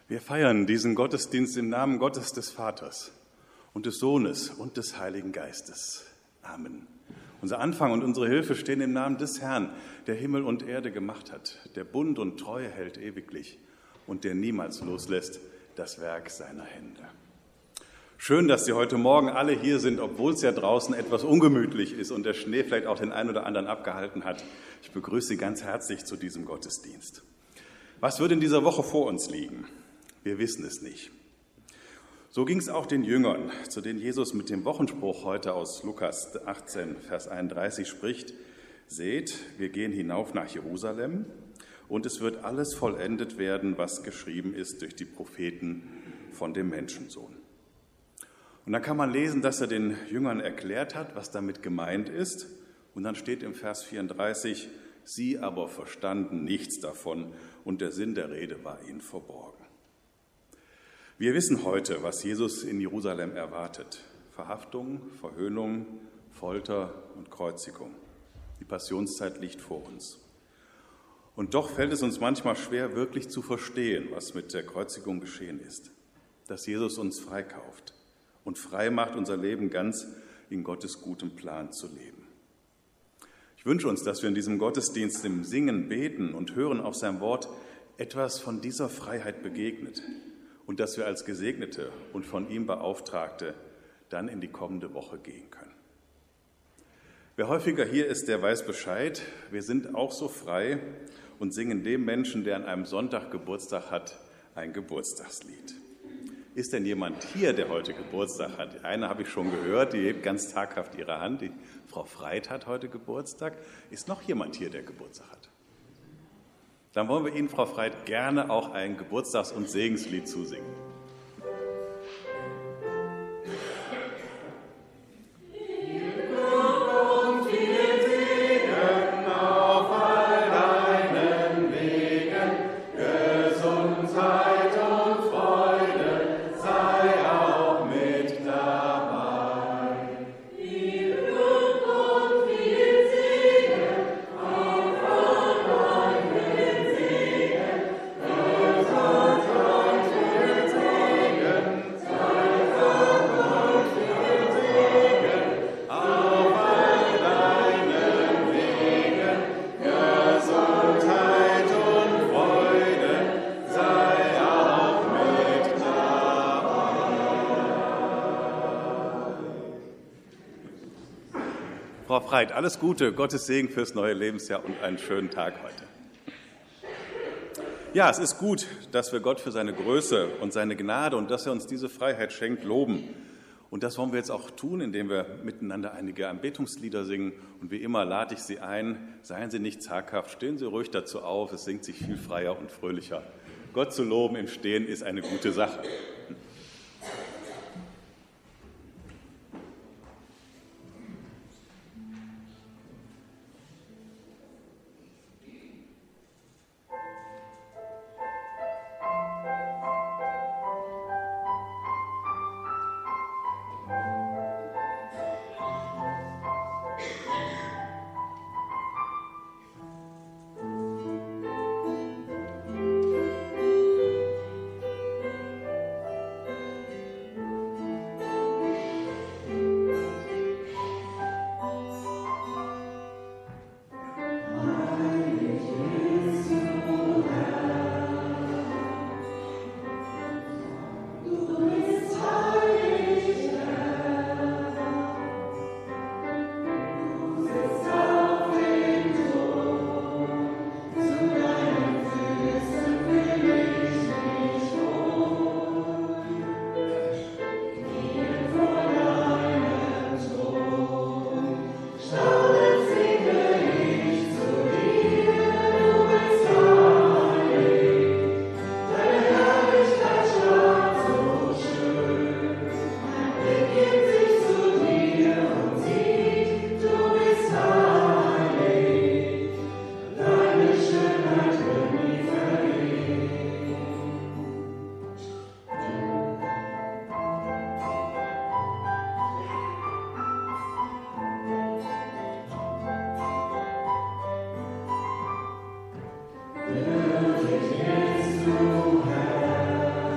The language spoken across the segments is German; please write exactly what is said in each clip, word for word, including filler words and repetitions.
Wir feiern diesen Gottesdienst im Namen Gottes des Vaters und des Sohnes und des Heiligen Geistes. Amen. Unser Anfang und unsere Hilfe stehen im Namen des Herrn, der Himmel und Erde gemacht hat, der Bund und Treue hält ewiglich und der niemals loslässt das Werk seiner Hände. Schön, dass Sie heute Morgen alle hier sind, obwohl es ja draußen etwas ungemütlich ist und der Schnee vielleicht auch den einen oder anderen abgehalten hat. Ich begrüße Sie ganz herzlich zu diesem Gottesdienst. Was wird in dieser Woche vor uns liegen? Wir wissen es nicht. So ging es auch den Jüngern, zu denen Jesus mit dem Wochenspruch heute aus Lukas achtzehn, Vers einunddreißig spricht: Seht, wir gehen hinauf nach Jerusalem und es wird alles vollendet werden, was geschrieben ist durch die Propheten von dem Menschensohn. Und dann kann man lesen, dass er den Jüngern erklärt hat, was damit gemeint ist. Und dann steht im Vers vierunddreißig, sie aber verstanden nichts davon und der Sinn der Rede war ihnen verborgen. Wir wissen heute, was Jesus in Jerusalem erwartet. Verhaftung, Verhöhnung, Folter und Kreuzigung. Die Passionszeit liegt vor uns. Und doch fällt es uns manchmal schwer, wirklich zu verstehen, was mit der Kreuzigung geschehen ist. Dass Jesus uns freikauft und frei macht, unser Leben ganz in Gottes gutem Plan zu leben. Ich wünsche uns, dass wir in diesem Gottesdienst im Singen, Beten und Hören auf sein Wort etwas von dieser Freiheit begegnet und dass wir als Gesegnete und von ihm Beauftragte dann in die kommende Woche gehen können. Wer häufiger hier ist, der weiß Bescheid. Wir sind auch so frei und singen dem Menschen, der an einem Sonntag Geburtstag hat, ein Geburtstagslied. Ist denn jemand hier, der heute Geburtstag hat? Eine habe ich schon gehört, die hebt ganz taghaft ihre Hand. Die Frau Freit hat heute Geburtstag. Ist noch jemand hier, der Geburtstag hat? Dann wollen wir Ihnen, Frau Freit, gerne auch ein Geburtstags- und Segenslied zusingen. Frau Freit, alles Gute, Gottes Segen fürs neue Lebensjahr und einen schönen Tag heute. Ja, es ist gut, dass wir Gott für seine Größe und seine Gnade und dass er uns diese Freiheit schenkt, loben. Und das wollen wir jetzt auch tun, indem wir miteinander einige Anbetungslieder singen. Und wie immer lade ich Sie ein, seien Sie nicht zaghaft, stehen Sie ruhig dazu auf, es singt sich viel freier und fröhlicher. Gott zu loben im Stehen ist eine gute Sache. Würdig bist du, Herr.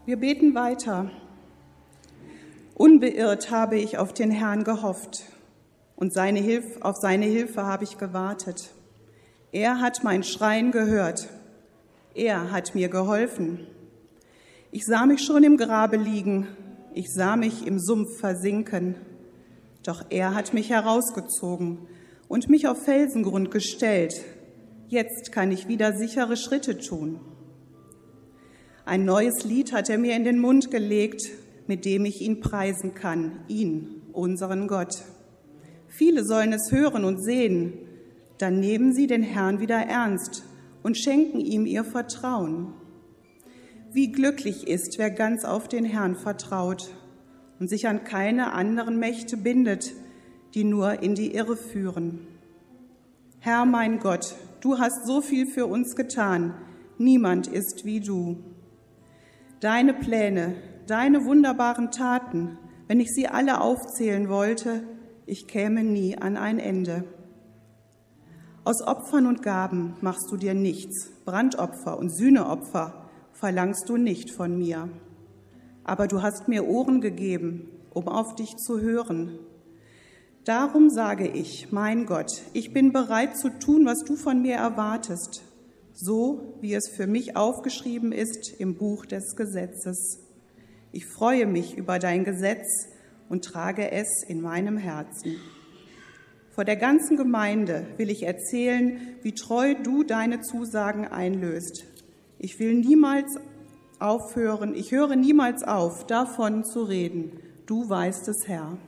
Wir beten weiter. Unbeirrt habe ich auf den Herrn gehofft und seine Hilfe, auf seine Hilfe habe ich gewartet. Er hat mein Schreien gehört. Er hat mir geholfen. Ich sah mich schon im Grabe liegen. Ich sah mich im Sumpf versinken. Doch er hat mich herausgezogen und mich auf Felsengrund gestellt. Jetzt kann ich wieder sichere Schritte tun. Ein neues Lied hat er mir in den Mund gelegt, mit dem ich ihn preisen kann, ihn, unseren Gott. Viele sollen es hören und sehen, dann nehmen sie den Herrn wieder ernst und schenken ihm ihr Vertrauen. Wie glücklich ist, wer ganz auf den Herrn vertraut und sich an keine anderen Mächte bindet, die nur in die Irre führen. Herr, mein Gott, du hast so viel für uns getan, niemand ist wie du. Deine Pläne, deine wunderbaren Taten, wenn ich sie alle aufzählen wollte, ich käme nie an ein Ende. Aus Opfern und Gaben machst du dir nichts, Brandopfer und Sühneopfer verlangst du nicht von mir. Aber du hast mir Ohren gegeben, um auf dich zu hören. Darum sage ich, mein Gott, ich bin bereit zu tun, was du von mir erwartest, so wie es für mich aufgeschrieben ist im Buch des Gesetzes. Ich freue mich über dein Gesetz und trage es in meinem Herzen. Vor der ganzen Gemeinde will ich erzählen, wie treu du deine Zusagen einlöst. Ich will niemals aufhören, ich höre niemals auf, davon zu reden. Du weißt es, Herr.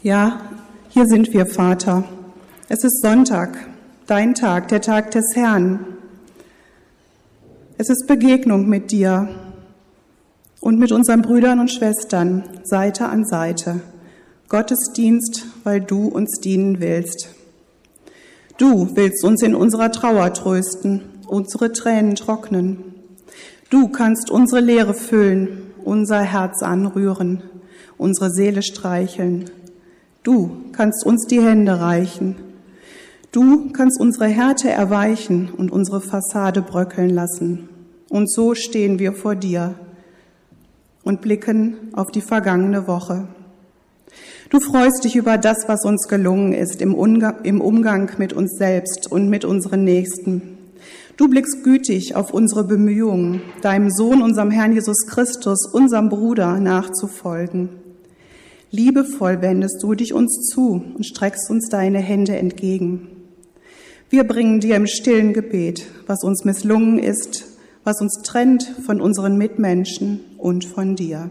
Ja, hier sind wir, Vater. Es ist Sonntag, dein Tag, der Tag des Herrn. Es ist Begegnung mit dir und mit unseren Brüdern und Schwestern, Seite an Seite. Gottesdienst, weil du uns dienen willst. Du willst uns in unserer Trauer trösten, unsere Tränen trocknen. Du kannst unsere Leere füllen, unser Herz anrühren, unsere Seele streicheln. Du kannst uns die Hände reichen. Du kannst unsere Härte erweichen und unsere Fassade bröckeln lassen. Und so stehen wir vor dir und blicken auf die vergangene Woche. Du freust dich über das, was uns gelungen ist im Umgang mit uns selbst und mit unseren Nächsten. Du blickst gütig auf unsere Bemühungen, deinem Sohn, unserem Herrn Jesus Christus, unserem Bruder, nachzufolgen. Liebevoll wendest du dich uns zu und streckst uns deine Hände entgegen. Wir bringen dir im stillen Gebet, was uns misslungen ist, was uns trennt von unseren Mitmenschen und von dir.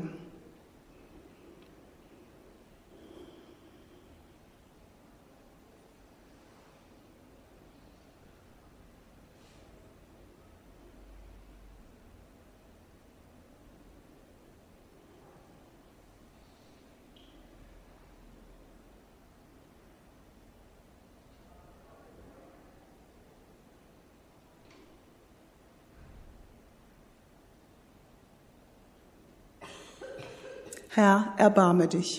Herr, erbarme dich.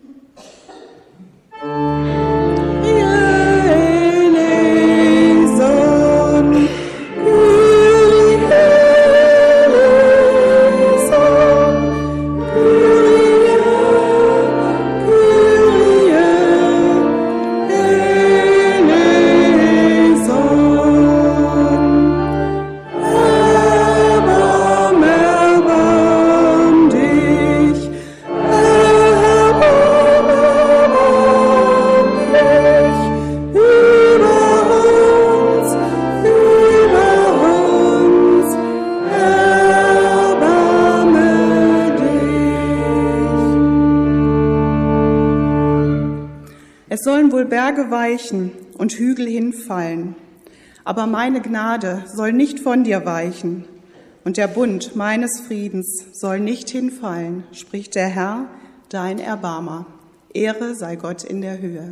Es sollen wohl Berge weichen und Hügel hinfallen, aber meine Gnade soll nicht von dir weichen und der Bund meines Friedens soll nicht hinfallen, spricht der Herr, dein Erbarmer. Ehre sei Gott in der Höhe.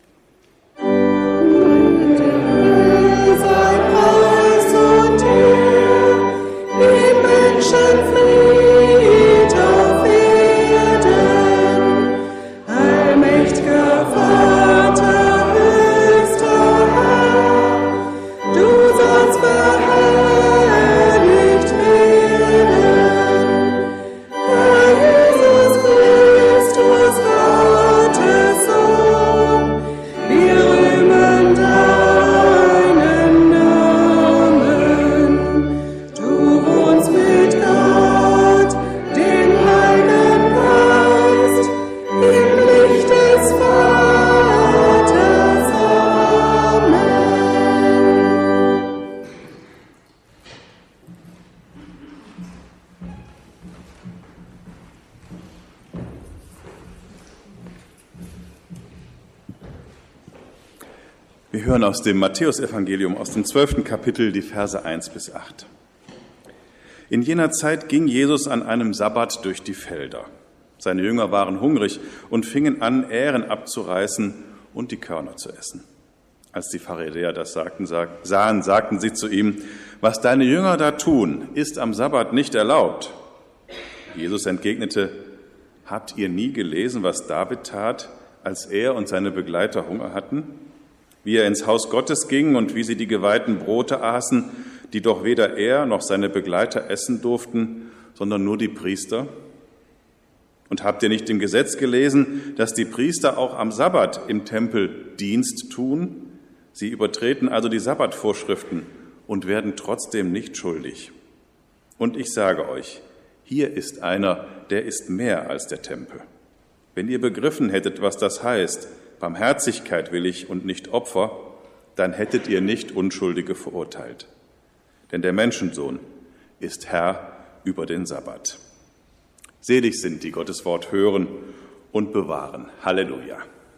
Sei Preis und Ehre, den Menschen Fried auf Erden, allmächtiger Vater, höchster Herr, du sollst verherrlicht werden. Herr Jesus Christus, Gottes Sohn, wir rühmen deinen Namen. Du wohnst mit Gott, dem Heiligen Geist, im Licht des Vaters. Amen. Wir hören aus dem Matthäusevangelium, aus dem zwölften Kapitel, die Verse eins bis acht. In jener Zeit ging Jesus an einem Sabbat durch die Felder. Seine Jünger waren hungrig und fingen an, Ähren abzureißen und die Körner zu essen. Als die Pharisäer das sagten, sag, sahen, sagten sie zu ihm: Was deine Jünger da tun, ist am Sabbat nicht erlaubt. Jesus entgegnete: Habt ihr nie gelesen, was David tat, als er und seine Begleiter Hunger hatten? Wie er ins Haus Gottes ging und wie sie die geweihten Brote aßen, die doch weder er noch seine Begleiter essen durften, sondern nur die Priester? Und habt ihr nicht im Gesetz gelesen, dass die Priester auch am Sabbat im Tempel Dienst tun? Sie übertreten also die Sabbatvorschriften und werden trotzdem nicht schuldig. Und ich sage euch, hier ist einer, der ist mehr als der Tempel. Wenn ihr begriffen hättet, was das heißt, Barmherzigkeit will ich und nicht Opfer, dann hättet ihr nicht Unschuldige verurteilt. Denn der Menschensohn ist Herr über den Sabbat. Selig sind, die Gottes Wort hören und bewahren. Halleluja.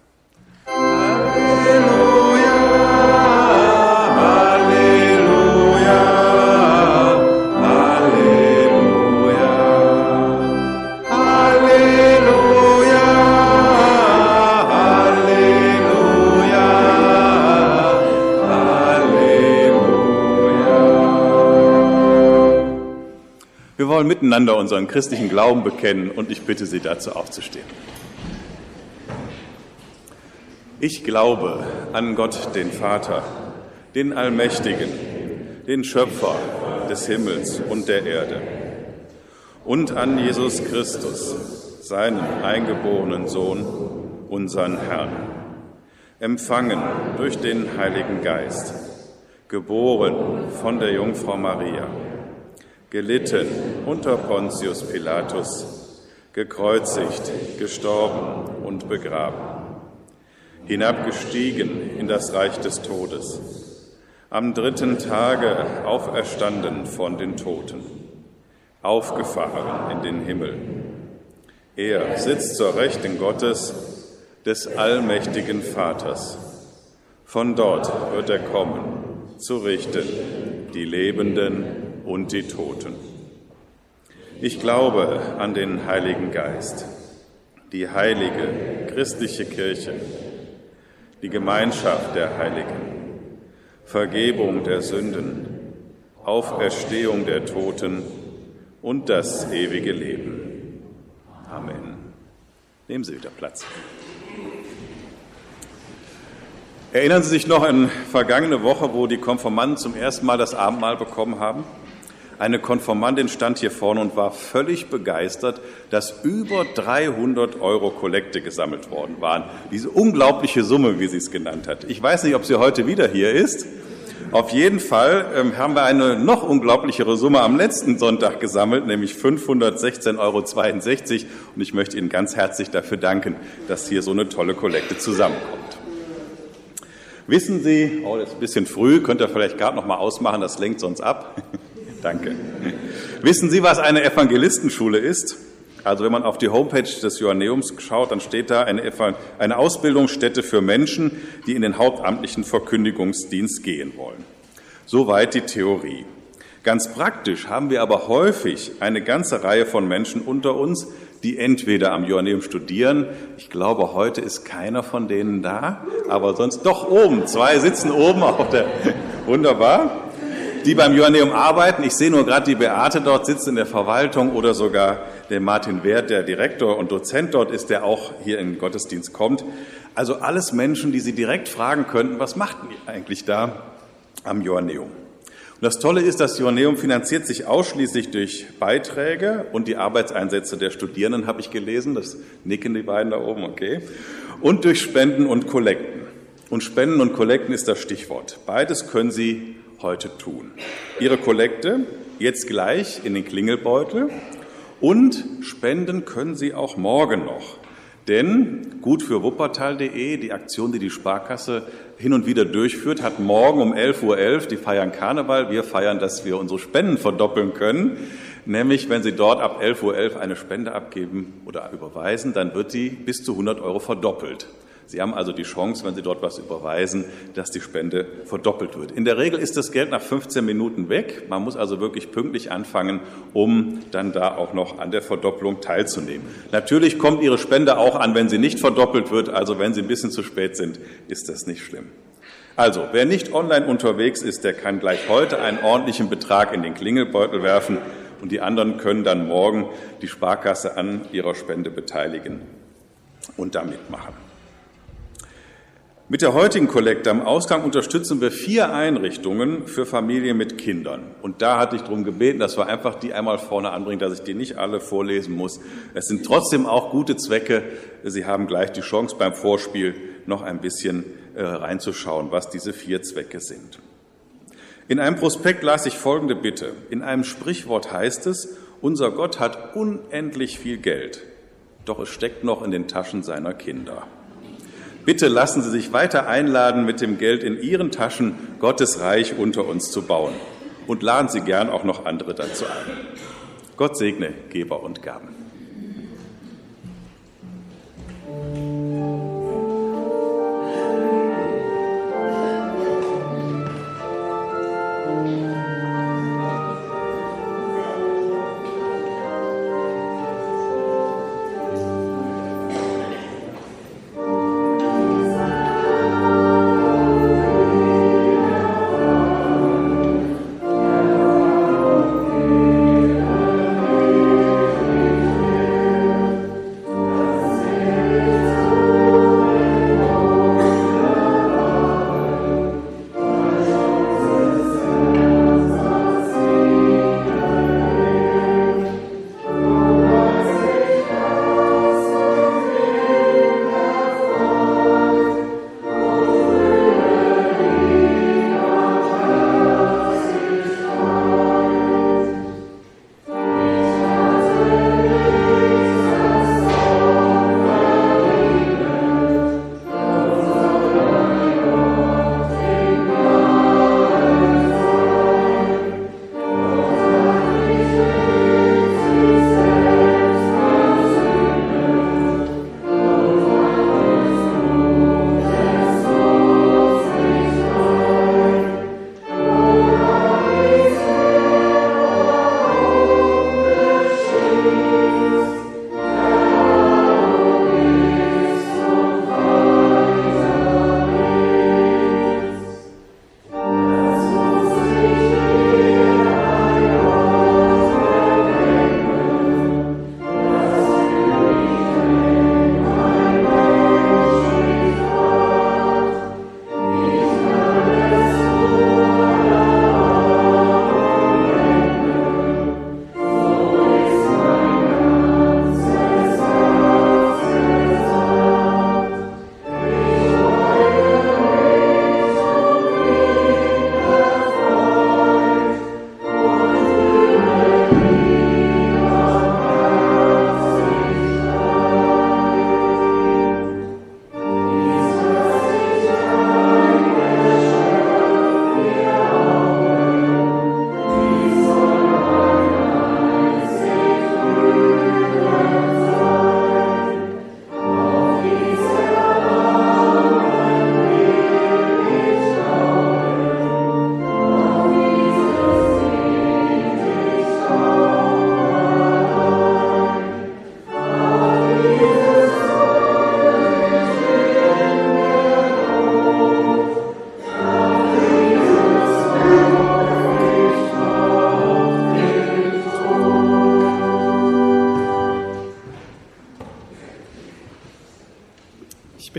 Wir wollen miteinander unseren christlichen Glauben bekennen und ich bitte Sie dazu aufzustehen. Ich glaube an Gott, den Vater, den Allmächtigen, den Schöpfer des Himmels und der Erde und an Jesus Christus, seinen eingeborenen Sohn, unseren Herrn, empfangen durch den Heiligen Geist, geboren von der Jungfrau Maria, gelitten unter Pontius Pilatus, gekreuzigt, gestorben und begraben, hinabgestiegen in das Reich des Todes, am dritten Tage auferstanden von den Toten, aufgefahren in den Himmel. Er sitzt zur Rechten Gottes, des allmächtigen Vaters. Von dort wird er kommen, zu richten die Lebenden und die Toten. Ich glaube an den Heiligen Geist, die heilige christliche Kirche, die Gemeinschaft der Heiligen, Vergebung der Sünden, Auferstehung der Toten und das ewige Leben. Amen. Nehmen Sie wieder Platz. Erinnern Sie sich noch an vergangene Woche, wo die Konfirmanden zum ersten Mal das Abendmahl bekommen haben? Eine Konfirmandin stand hier vorne und war völlig begeistert, dass über dreihundert Euro Kollekte gesammelt worden waren. Diese unglaubliche Summe, wie sie es genannt hat. Ich weiß nicht, ob sie heute wieder hier ist. Auf jeden Fall ähm, haben wir eine noch unglaublichere Summe am letzten Sonntag gesammelt, nämlich fünfhundertsechzehn Euro zweiundsechzig. Und ich möchte Ihnen ganz herzlich dafür danken, dass hier so eine tolle Kollekte zusammenkommt. Wissen Sie, oh, das ist ein bisschen früh, könnt ihr vielleicht gerade noch mal ausmachen, das lenkt sonst ab. Danke. Wissen Sie, was eine Evangelistenschule ist? Also wenn man auf die Homepage des Johanneums schaut, dann steht da eine, eine Ausbildungsstätte für Menschen, die in den hauptamtlichen Verkündigungsdienst gehen wollen. Soweit die Theorie. Ganz praktisch haben wir aber häufig eine ganze Reihe von Menschen unter uns, die entweder am Johanneum studieren, ich glaube, heute ist keiner von denen da, aber sonst doch oben, zwei sitzen oben auf der, wunderbar, die beim Johanneum arbeiten. Ich sehe nur gerade die Beate dort sitzt in der Verwaltung oder sogar der Martin Wert, der Direktor und Dozent dort ist, der auch hier in den Gottesdienst kommt. Also alles Menschen, die Sie direkt fragen könnten, was macht ihr eigentlich da am Johanneum? Und das Tolle ist, das Johanneum finanziert sich ausschließlich durch Beiträge und die Arbeitseinsätze der Studierenden, habe ich gelesen, das nicken die beiden da oben, okay, und durch Spenden und Kollekten. Und Spenden und Kollekten ist das Stichwort. Beides können Sie heute tun. Ihre Kollekte jetzt gleich in den Klingelbeutel und spenden können Sie auch morgen noch. Denn gut für Wuppertal punkt de, die Aktion, die die Sparkasse hin und wieder durchführt, hat morgen um elf Uhr elf, die feiern Karneval, wir feiern, dass wir unsere Spenden verdoppeln können. Nämlich, wenn Sie dort ab elf Uhr elf eine Spende abgeben oder überweisen, dann wird die bis zu hundert Euro verdoppelt. Sie haben also die Chance, wenn Sie dort was überweisen, dass die Spende verdoppelt wird. In der Regel ist das Geld nach fünfzehn Minuten weg. Man muss also wirklich pünktlich anfangen, um dann da auch noch an der Verdopplung teilzunehmen. Natürlich kommt Ihre Spende auch an, wenn sie nicht verdoppelt wird. Also wenn Sie ein bisschen zu spät sind, ist das nicht schlimm. Also, wer nicht online unterwegs ist, der kann gleich heute einen ordentlichen Betrag in den Klingelbeutel werfen und die anderen können dann morgen die Sparkasse an ihrer Spende beteiligen und da mitmachen. Mit der heutigen Kollekte am Ausgang unterstützen wir vier Einrichtungen für Familien mit Kindern. Und da hatte ich darum gebeten, dass wir einfach die einmal vorne anbringen, dass ich die nicht alle vorlesen muss. Es sind trotzdem auch gute Zwecke. Sie haben gleich die Chance, beim Vorspiel noch ein bisschen äh, reinzuschauen, was diese vier Zwecke sind. In einem Prospekt las ich folgende Bitte. In einem Sprichwort heißt es, unser Gott hat unendlich viel Geld, doch es steckt noch in den Taschen seiner Kinder. Bitte lassen Sie sich weiter einladen, mit dem Geld in Ihren Taschen Gottes Reich unter uns zu bauen. Und laden Sie gern auch noch andere dazu ein. Gott segne Geber und Gaben.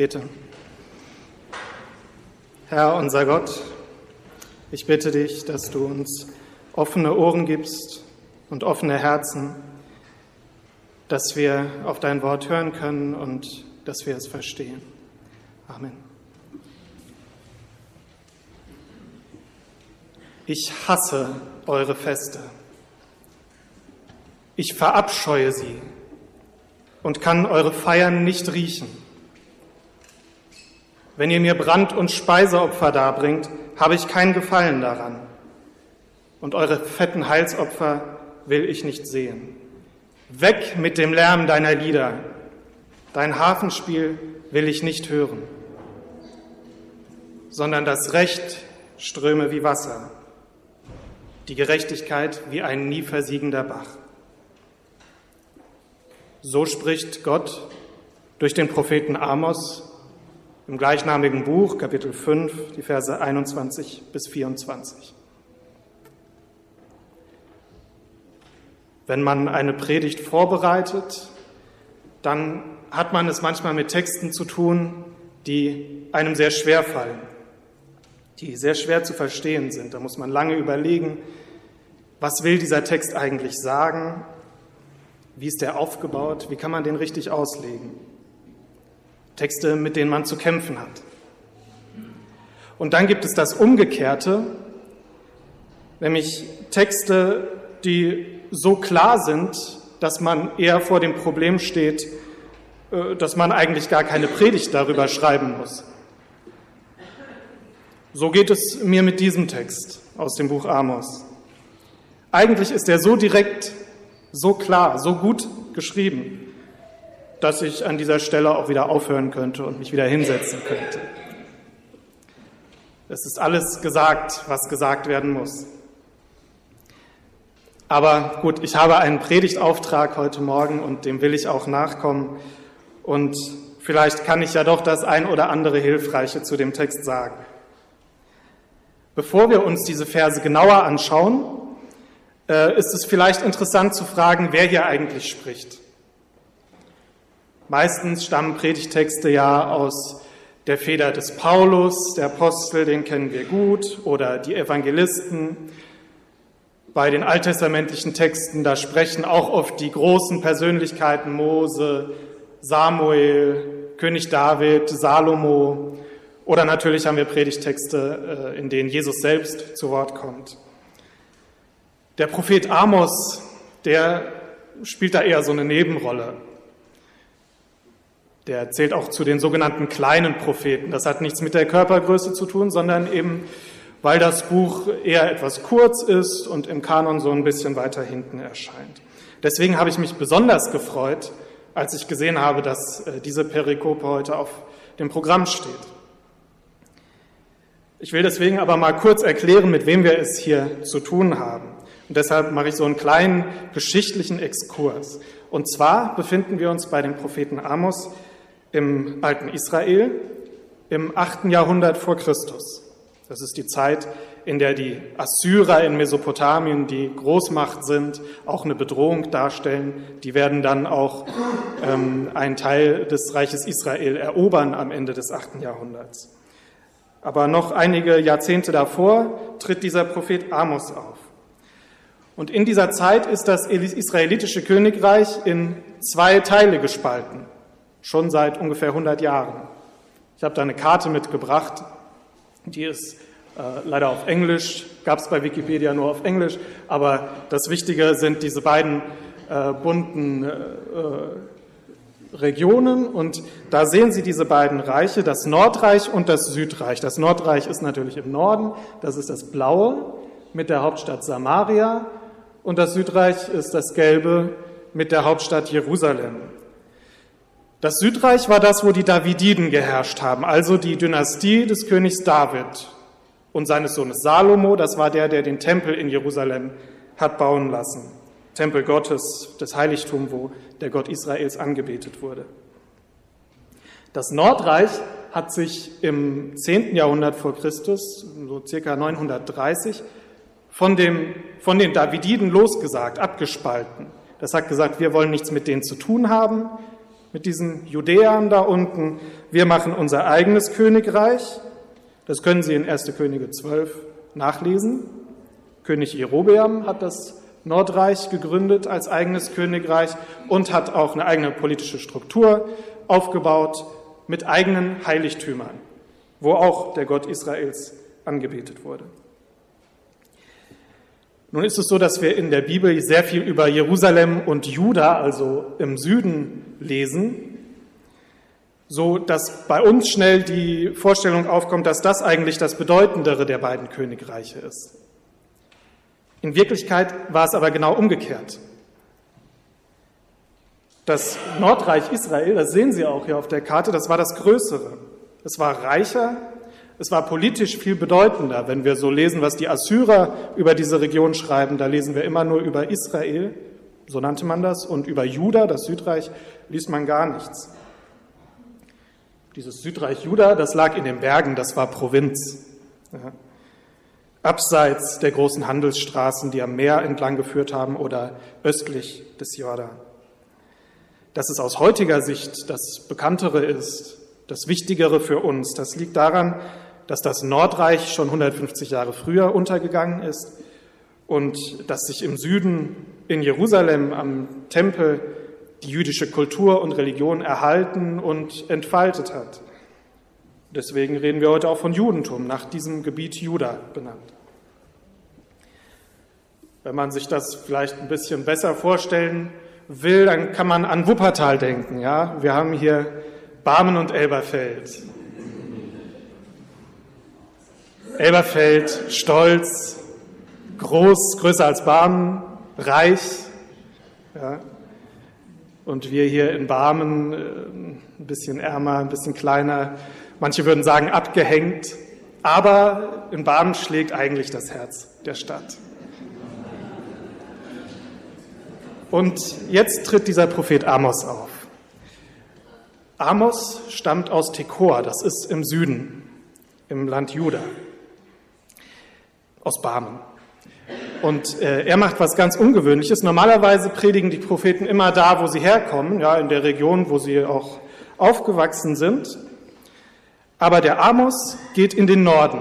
bete. Herr, unser Gott, ich bitte dich, dass du uns offene Ohren gibst und offene Herzen, dass wir auf dein Wort hören können und dass wir es verstehen. Amen. Ich hasse eure Feste. Ich verabscheue sie und kann eure Feiern nicht riechen. Wenn ihr mir Brand- und Speiseopfer darbringt, habe ich kein Gefallen daran. Und eure fetten Heilsopfer will ich nicht sehen. Weg mit dem Lärm deiner Lieder. Dein Harfenspiel will ich nicht hören, sondern das Recht ströme wie Wasser, die Gerechtigkeit wie ein nie versiegender Bach. So spricht Gott durch den Propheten Amos im gleichnamigen Buch, Kapitel fünf, die Verse einundzwanzig bis vierundzwanzig. Wenn man eine Predigt vorbereitet, dann hat man es manchmal mit Texten zu tun, die einem sehr schwer fallen, die sehr schwer zu verstehen sind. Da muss man lange überlegen, was will dieser Text eigentlich sagen? Wie ist der aufgebaut? Wie kann man den richtig auslegen? Texte, mit denen man zu kämpfen hat. Und dann gibt es das Umgekehrte, nämlich Texte, die so klar sind, dass man eher vor dem Problem steht, dass man eigentlich gar keine Predigt darüber schreiben muss. So geht es mir mit diesem Text aus dem Buch Amos. Eigentlich ist er so direkt, so klar, so gut geschrieben, dass ich an dieser Stelle auch wieder aufhören könnte und mich wieder hinsetzen könnte. Es ist alles gesagt, was gesagt werden muss. Aber gut, ich habe einen Predigtauftrag heute Morgen und dem will ich auch nachkommen. Und vielleicht kann ich ja doch das ein oder andere Hilfreiche zu dem Text sagen. Bevor wir uns diese Verse genauer anschauen, ist es vielleicht interessant zu fragen, wer hier eigentlich spricht. Meistens stammen Predigtexte ja aus der Feder des Paulus, der Apostel, den kennen wir gut, oder die Evangelisten. Bei den alttestamentlichen Texten, da sprechen auch oft die großen Persönlichkeiten Mose, Samuel, König David, Salomo, oder natürlich haben wir Predigtexte, in denen Jesus selbst zu Wort kommt. Der Prophet Amos, der spielt da eher so eine Nebenrolle. Der zählt auch zu den sogenannten kleinen Propheten. Das hat nichts mit der Körpergröße zu tun, sondern eben, weil das Buch eher etwas kurz ist und im Kanon so ein bisschen weiter hinten erscheint. Deswegen habe ich mich besonders gefreut, als ich gesehen habe, dass diese Perikope heute auf dem Programm steht. Ich will deswegen aber mal kurz erklären, mit wem wir es hier zu tun haben. Und deshalb mache ich so einen kleinen geschichtlichen Exkurs. Und zwar befinden wir uns bei dem Propheten Amos im alten Israel im achten Jahrhundert vor Christus. Das ist die Zeit, in der die Assyrer in Mesopotamien die Großmacht sind, auch eine Bedrohung darstellen. Die werden dann auch ähm, einen Teil des Reiches Israel erobern am Ende des achten Jahrhunderts. Aber noch einige Jahrzehnte davor tritt dieser Prophet Amos auf. Und in dieser Zeit ist das israelitische Königreich in zwei Teile gespalten, schon seit ungefähr hundert Jahren. Ich habe da eine Karte mitgebracht, die ist äh, leider auf Englisch, gab es bei Wikipedia nur auf Englisch, aber das Wichtige sind diese beiden äh, bunten äh, Regionen und da sehen Sie diese beiden Reiche, das Nordreich und das Südreich. Das Nordreich ist natürlich im Norden, das ist das Blaue mit der Hauptstadt Samaria und das Südreich ist das Gelbe mit der Hauptstadt Jerusalem. Das Südreich war das, wo die Davididen geherrscht haben, also die Dynastie des Königs David und seines Sohnes Salomo. Das war der, der den Tempel in Jerusalem hat bauen lassen. Tempel Gottes, das Heiligtum, wo der Gott Israels angebetet wurde. Das Nordreich hat sich im zehnten Jahrhundert vor Christus, so circa neunhundertdreißig, von, dem, von den Davididen losgesagt, abgespalten. Das hat gesagt, wir wollen nichts mit denen zu tun haben, mit diesen Judäern da unten, wir machen unser eigenes Königreich. Das können Sie in erste Könige zwölf nachlesen. König Jerobeam hat das Nordreich gegründet als eigenes Königreich und hat auch eine eigene politische Struktur aufgebaut mit eigenen Heiligtümern, wo auch der Gott Israels angebetet wurde. Nun ist es so, dass wir in der Bibel sehr viel über Jerusalem und Juda, also im Süden, lesen, so dass bei uns schnell die Vorstellung aufkommt, dass das eigentlich das bedeutendere der beiden Königreiche ist. In Wirklichkeit war es aber genau umgekehrt. Das Nordreich Israel, das sehen Sie auch hier auf der Karte, das war das Größere. Es war reicher, es war politisch viel bedeutender. Wenn wir so lesen, was die Assyrer über diese Region schreiben, da lesen wir immer nur über Israel, so nannte man das, und über Juda, das Südreich, liest man gar nichts. Dieses Südreich Juda, das lag in den Bergen, das war Provinz. Ja. Abseits der großen Handelsstraßen, die am Meer entlang geführt haben oder östlich des Jordan. Dass es aus heutiger Sicht das Bekanntere ist, das Wichtigere für uns, das liegt daran, dass das Nordreich schon hundertfünfzig Jahre früher untergegangen ist und dass sich im Süden in Jerusalem am Tempel die jüdische Kultur und Religion erhalten und entfaltet hat. Deswegen reden wir heute auch von Judentum, nach diesem Gebiet Juda benannt. Wenn man sich das vielleicht ein bisschen besser vorstellen will, dann kann man an Wuppertal denken. Ja? Wir haben hier Barmen und Elberfeld. Elberfeld, stolz, groß, größer als Barmen, reich. Ja. Und wir hier in Barmen äh, ein bisschen ärmer, ein bisschen kleiner. Manche würden sagen abgehängt. Aber in Barmen schlägt eigentlich das Herz der Stadt. Und jetzt tritt dieser Prophet Amos auf. Amos stammt aus Tekoa, das ist im Süden, im Land Juda, aus Barmen. Und äh, er macht was ganz Ungewöhnliches. Normalerweise predigen die Propheten immer da, wo sie herkommen, ja, in der Region, wo sie auch aufgewachsen sind. Aber der Amos geht in den Norden.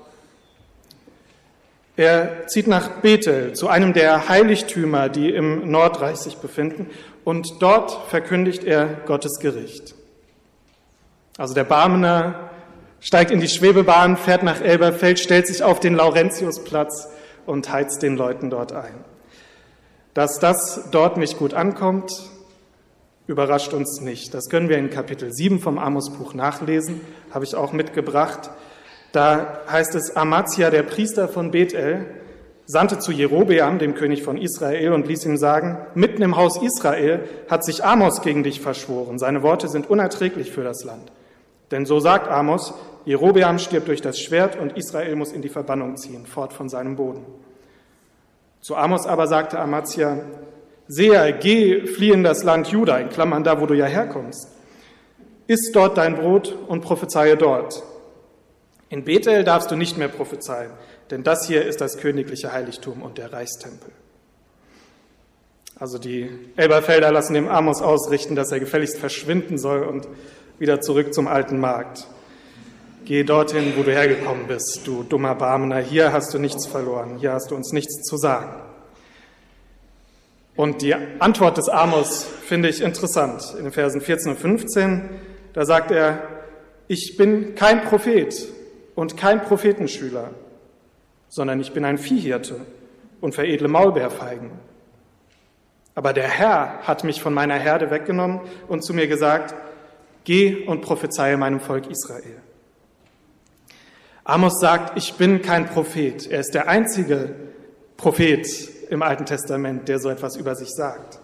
Er zieht nach Bethel, zu einem der Heiligtümer, die im Nordreich sich befinden, und dort verkündigt er Gottes Gericht. Also der Barmener steigt in die Schwebebahn, fährt nach Elberfeld, stellt sich auf den Laurentiusplatz und heizt den Leuten dort ein. Dass das dort nicht gut ankommt, überrascht uns nicht. Das können wir in Kapitel sieben vom Amos-Buch nachlesen, habe ich auch mitgebracht. Da heißt es, Amazia, der Priester von Bethel, sandte zu Jerobeam, dem König von Israel, und ließ ihm sagen, mitten im Haus Israel hat sich Amos gegen dich verschworen. Seine Worte sind unerträglich für das Land. Denn so sagt Amos, Jerobeam stirbt durch das Schwert und Israel muss in die Verbannung ziehen, fort von seinem Boden. Zu Amos aber sagte Amazia, Seher, geh, flieh in das Land Juda, in Klammern da, wo du ja herkommst. Iss dort dein Brot und prophezeie dort. In Bethel darfst du nicht mehr prophezeien, denn das hier ist das königliche Heiligtum und der Reichstempel. Also die Elberfelder lassen dem Amos ausrichten, dass er gefälligst verschwinden soll und wieder zurück zum alten Markt. Geh dorthin, wo du hergekommen bist, du dummer Barmener. Hier hast du nichts verloren, hier hast du uns nichts zu sagen. Und die Antwort des Amos finde ich interessant. In den Versen vierzehn und fünfzehn, da sagt er, ich bin kein Prophet und kein Prophetenschüler, sondern ich bin ein Viehhirte und veredle Maulbeerfeigen. Aber der Herr hat mich von meiner Herde weggenommen und zu mir gesagt, geh und prophezeie meinem Volk Israel. Amos sagt, ich bin kein Prophet. Er ist der einzige Prophet im Alten Testament, der so etwas über sich sagt.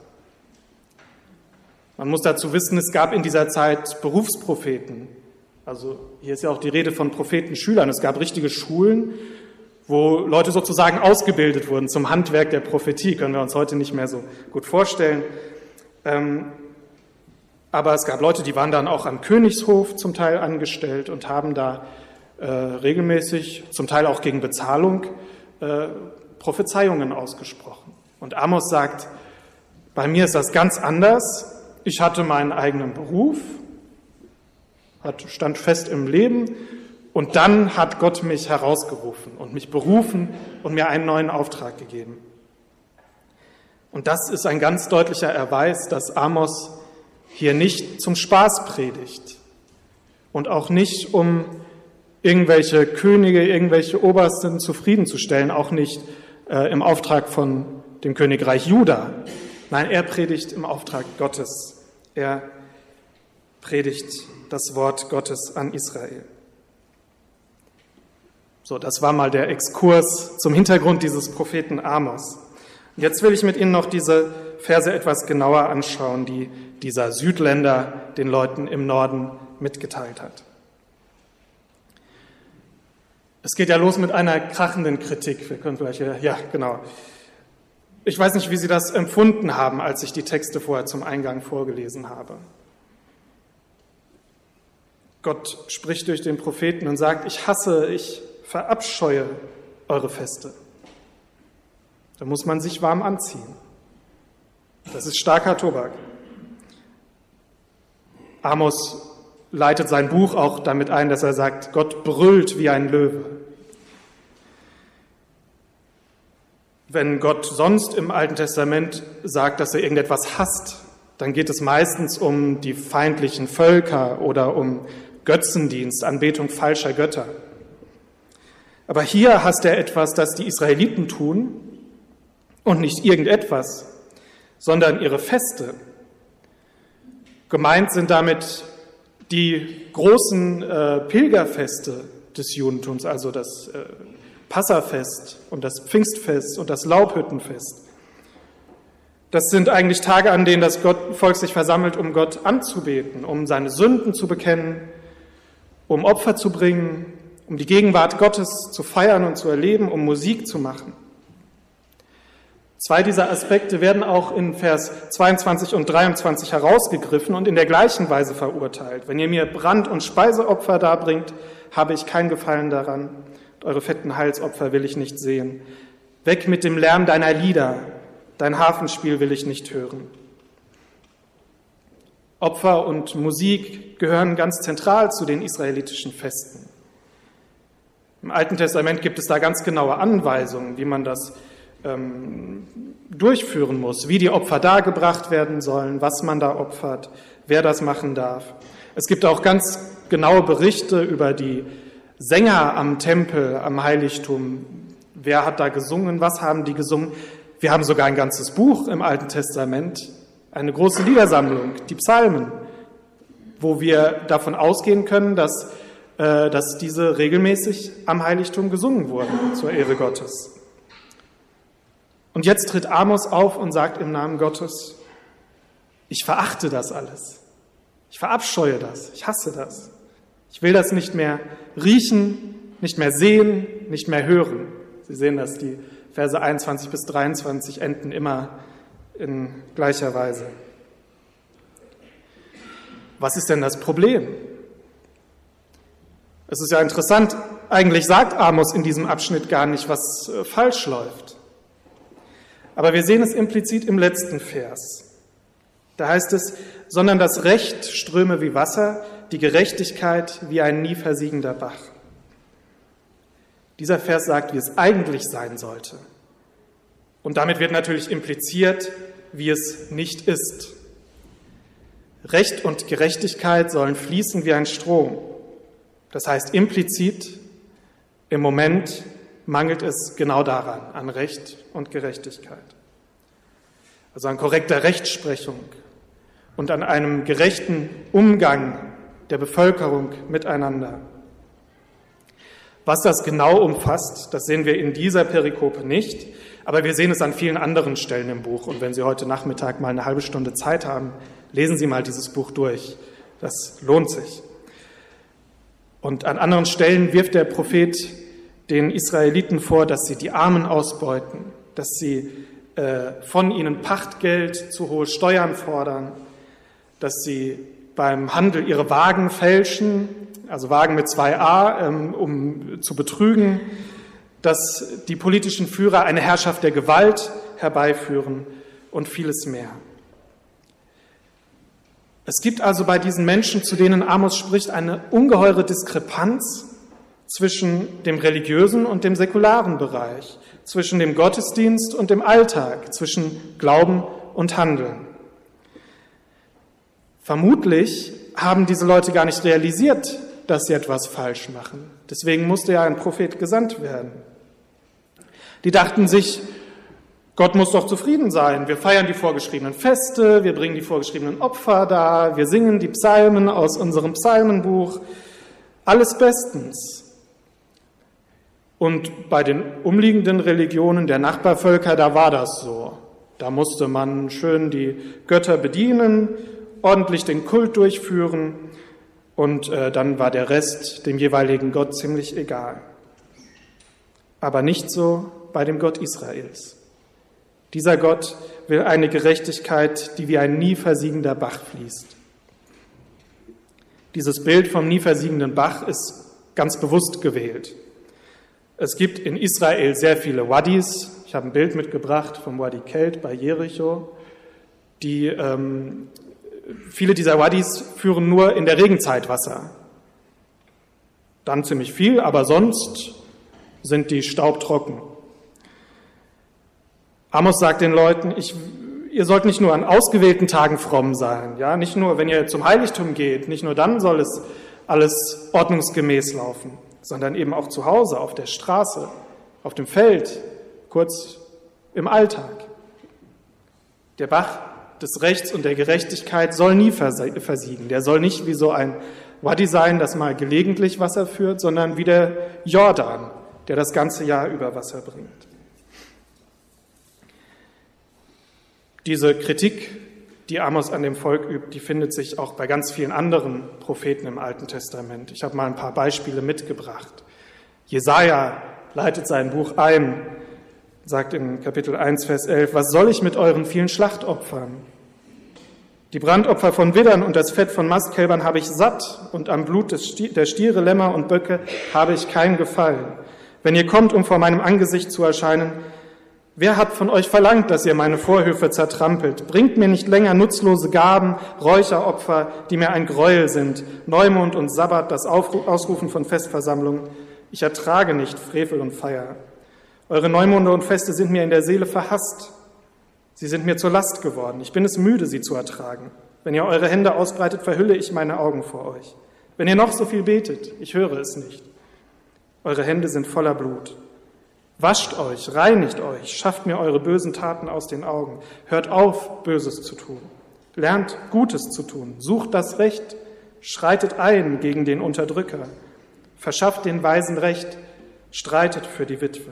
Man muss dazu wissen, es gab in dieser Zeit Berufspropheten. Also hier ist ja auch die Rede von Prophetenschülern. Es gab richtige Schulen, wo Leute sozusagen ausgebildet wurden zum Handwerk der Prophetie. Können wir uns heute nicht mehr so gut vorstellen. Ähm, aber es gab Leute, die waren dann auch am Königshof zum Teil angestellt und haben da äh, regelmäßig, zum Teil auch gegen Bezahlung, äh, Prophezeiungen ausgesprochen. Und Amos sagt, bei mir ist das ganz anders. ich hatte meinen eigenen Beruf, stand fest im Leben und dann hat Gott mich herausgerufen und mich berufen und mir einen neuen Auftrag gegeben. Und das ist ein ganz deutlicher Erweis, dass Amos hier nicht zum Spaß predigt und auch nicht, um irgendwelche Könige, irgendwelche Obersten zufriedenzustellen, auch nicht äh, im Auftrag von dem Königreich Juda. Nein, er predigt im Auftrag Gottes. Er predigt das Wort Gottes an Israel. So, das war mal der Exkurs zum Hintergrund dieses Propheten Amos. Jetzt will ich mit Ihnen noch diese Verse etwas genauer anschauen, die dieser Südländer den Leuten im Norden mitgeteilt hat. Es geht ja los mit einer krachenden Kritik. Wir können vielleicht hier, ja, genau. Ich weiß nicht, wie Sie das empfunden haben, als ich die Texte vorher zum Eingang vorgelesen habe. Gott spricht durch den Propheten und sagt, ich hasse, ich verabscheue eure Feste. Da muss man sich warm anziehen. Das ist starker Tobak. Amos leitet sein Buch auch damit ein, dass er sagt, Gott brüllt wie ein Löwe. Wenn Gott sonst im Alten Testament sagt, dass er irgendetwas hasst, dann geht es meistens um die feindlichen Völker oder um Götzendienst, Anbetung falscher Götter. Aber hier hasst er etwas, das die Israeliten tun, und nicht irgendetwas, sondern ihre Feste. Gemeint sind damit die großen äh, Pilgerfeste des Judentums, also das äh, Passafest und das Pfingstfest und das Laubhüttenfest. Das sind eigentlich Tage, an denen das Gott, Volk sich versammelt, um Gott anzubeten, um seine Sünden zu bekennen, um Opfer zu bringen, um die Gegenwart Gottes zu feiern und zu erleben, um Musik zu machen. Zwei dieser Aspekte werden auch in Vers zweiundzwanzig und dreiundzwanzig herausgegriffen und in der gleichen Weise verurteilt. Wenn ihr mir Brand- und Speiseopfer darbringt, habe ich kein Gefallen daran. Eure fetten Heilsopfer will ich nicht sehen. Weg mit dem Lärm deiner Lieder, dein Hafenspiel will ich nicht hören. Opfer und Musik gehören ganz zentral zu den israelitischen Festen. Im Alten Testament gibt es da ganz genaue Anweisungen, wie man das ähm, durchführen muss, wie die Opfer dargebracht werden sollen, was man da opfert, wer das machen darf. Es gibt auch ganz genaue Berichte über die Sänger am Tempel, am Heiligtum. Wer hat da gesungen? Was haben die gesungen? Wir haben sogar ein ganzes Buch im Alten Testament, eine große Liedersammlung, die Psalmen, wo wir davon ausgehen können, dass, äh, dass diese regelmäßig am Heiligtum gesungen wurden, zur Ehre Gottes. Und jetzt tritt Amos auf und sagt im Namen Gottes, ich verachte das alles. Ich verabscheue das. Ich hasse das. Ich will das nicht mehr riechen, nicht mehr sehen, nicht mehr hören. Sie sehen, dass die Verse einundzwanzig bis dreiundzwanzig enden immer in gleicher Weise. Was ist denn das Problem? Es ist ja interessant, eigentlich sagt Amos in diesem Abschnitt gar nicht, was falsch läuft. Aber wir sehen es implizit im letzten Vers. Da heißt es, sondern das Recht ströme wie Wasser, die Gerechtigkeit wie ein nie versiegender Bach. Dieser Vers sagt, wie es eigentlich sein sollte. Und damit wird natürlich impliziert, wie es nicht ist. Recht und Gerechtigkeit sollen fließen wie ein Strom. Das heißt implizit, im Moment mangelt es genau daran, an Recht und Gerechtigkeit. Also an korrekter Rechtsprechung und an einem gerechten Umgang der Bevölkerung miteinander. Was das genau umfasst, das sehen wir in dieser Perikope nicht, aber wir sehen es an vielen anderen Stellen im Buch. Und wenn Sie heute Nachmittag mal eine halbe Stunde Zeit haben, lesen Sie mal dieses Buch durch. Das lohnt sich. Und an anderen Stellen wirft der Prophet den Israeliten vor, dass sie die Armen ausbeuten, dass sie äh, von ihnen Pachtgeld zu hohe Steuern fordern, dass sie beim Handel ihre Wagen fälschen, also Wagen mit zwei a, ähm, um zu betrügen, dass die politischen Führer eine Herrschaft der Gewalt herbeiführen und vieles mehr. Es gibt also bei diesen Menschen, zu denen Amos spricht, eine ungeheure Diskrepanz zwischen dem religiösen und dem säkularen Bereich, zwischen dem Gottesdienst und dem Alltag, zwischen Glauben und Handeln. Vermutlich haben diese Leute gar nicht realisiert, dass sie etwas falsch machen. Deswegen musste ja ein Prophet gesandt werden. Die dachten sich, Gott muss doch zufrieden sein. Wir feiern die vorgeschriebenen Feste, wir bringen die vorgeschriebenen Opfer dar, wir singen die Psalmen aus unserem Psalmenbuch. Alles bestens. Und bei den umliegenden Religionen der Nachbarvölker, da war das so. Da musste man schön die Götter bedienen, ordentlich den Kult durchführen und äh, dann war der Rest dem jeweiligen Gott ziemlich egal. Aber nicht so bei dem Gott Israels. Dieser Gott will eine Gerechtigkeit, die wie ein nie versiegender Bach fließt. Dieses Bild vom nie versiegenden Bach ist ganz bewusst gewählt. Es gibt in Israel sehr viele Wadis. Ich habe ein Bild mitgebracht vom Wadi Kelt bei Jericho. Die, ähm, viele dieser Wadis führen nur in der Regenzeit Wasser. Dann ziemlich viel, aber sonst sind die staubtrocken. Amos sagt den Leuten, ich, ihr sollt nicht nur an ausgewählten Tagen fromm sein, ja, nicht nur, wenn ihr zum Heiligtum geht, nicht nur dann soll es alles ordnungsgemäß laufen, sondern eben auch zu Hause, auf der Straße, auf dem Feld, kurz im Alltag. Der Bach des Rechts und der Gerechtigkeit soll nie versiegen. Der soll nicht wie so ein Wadi sein, das mal gelegentlich Wasser führt, sondern wie der Jordan, der das ganze Jahr über Wasser bringt. Diese Kritik, die Amos an dem Volk übt, die findet sich auch bei ganz vielen anderen Propheten im Alten Testament. Ich habe mal ein paar Beispiele mitgebracht. Jesaja leitet sein Buch ein, sagt in Kapitel eins, Vers elf, was soll ich mit euren vielen Schlachtopfern? Die Brandopfer von Widdern und das Fett von Mastkälbern habe ich satt und am Blut des Stier, der Stiere, Lämmer und Böcke habe ich kein Gefallen. Wenn ihr kommt, um vor meinem Angesicht zu erscheinen, wer hat von euch verlangt, dass ihr meine Vorhöfe zertrampelt? Bringt mir nicht länger nutzlose Gaben, Räucheropfer, die mir ein Gräuel sind, Neumond und Sabbat, das Ausrufen von Festversammlungen. Ich ertrage nicht Frevel und Feier. Eure Neumonde und Feste sind mir in der Seele verhasst. Sie sind mir zur Last geworden. Ich bin es müde, sie zu ertragen. Wenn ihr eure Hände ausbreitet, verhülle ich meine Augen vor euch. Wenn ihr noch so viel betet, ich höre es nicht. Eure Hände sind voller Blut. Wascht euch, reinigt euch, schafft mir eure bösen Taten aus den Augen. Hört auf, Böses zu tun. Lernt, Gutes zu tun. Sucht das Recht, schreitet ein gegen den Unterdrücker. Verschafft den Weisen Recht, streitet für die Witwen.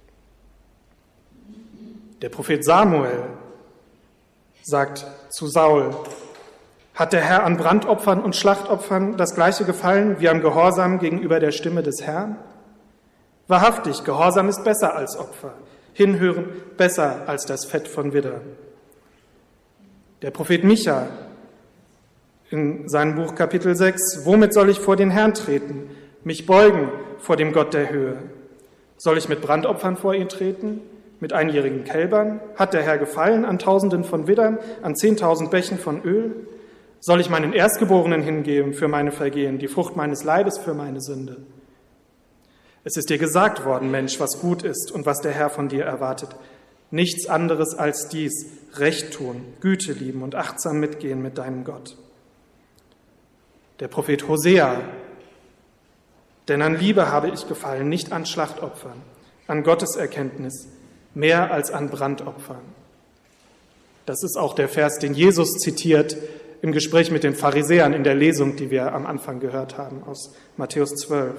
Der Prophet Samuel sagt zu Saul, hat der Herr an Brandopfern und Schlachtopfern das gleiche Gefallen wie am Gehorsam gegenüber der Stimme des Herrn? Wahrhaftig, Gehorsam ist besser als Opfer, Hinhören besser als das Fett von Widdern. Der Prophet Micha in seinem Buch Kapitel sechs, womit soll ich vor den Herrn treten, mich beugen vor dem Gott der Höhe? Soll ich mit Brandopfern vor ihn treten, mit einjährigen Kälbern? Hat der Herr Gefallen an Tausenden von Widdern, an Zehntausend Bächen von Öl? Soll ich meinen Erstgeborenen hingeben für meine Vergehen, die Frucht meines Leibes für meine Sünde? Es ist dir gesagt worden, Mensch, was gut ist und was der Herr von dir erwartet. Nichts anderes als dies, Recht tun, Güte lieben und achtsam mitgehen mit deinem Gott. Der Prophet Hosea, denn an Liebe habe ich gefallen, nicht an Schlachtopfern, an Gotteserkenntnis, mehr als an Brandopfern. Das ist auch der Vers, den Jesus zitiert im Gespräch mit den Pharisäern in der Lesung, die wir am Anfang gehört haben, aus Matthäus zwölf.